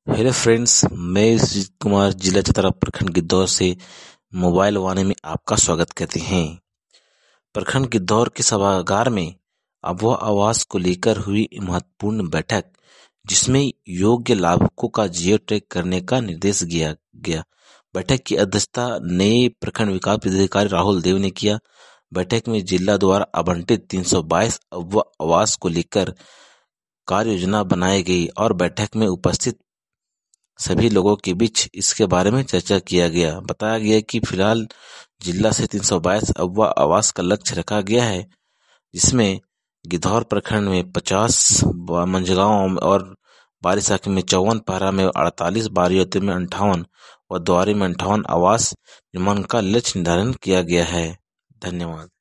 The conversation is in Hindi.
हेलो फ्रेंड्स, मैं सुजीत कुमार जिला चतरा प्रखंड गिद्धौर से मोबाइल वाणी में आपका स्वागत करते हैं। प्रखंड गिद्धौर के सभागार में अबोह आवास को लेकर हुई महत्वपूर्ण बैठक, जिसमें योग्य लाभुकों का जियो टैग करने का निर्देश दिया गया। बैठक की अध्यक्षता नए प्रखंड विकास पदाधिकारी राहुल देव ने किया। बैठक में जिला द्वारा आवंटित 322 अबोह आवास को लेकर कार्य योजना बनाई गई और बैठक में उपस्थित सभी लोगों के बीच इसके बारे में चर्चा किया गया। बताया गया कि फिलहाल जिला से 322 अबोह आवास का लक्ष्य रखा गया है, जिसमें गिद्धौर प्रखंड में 50, मंझगांव और बारिसाखी में 54, पारा में 48, बारियोते में 58 और द्वारी में 58 आवास निर्माण का लक्ष्य निर्धारण किया गया है। धन्यवाद।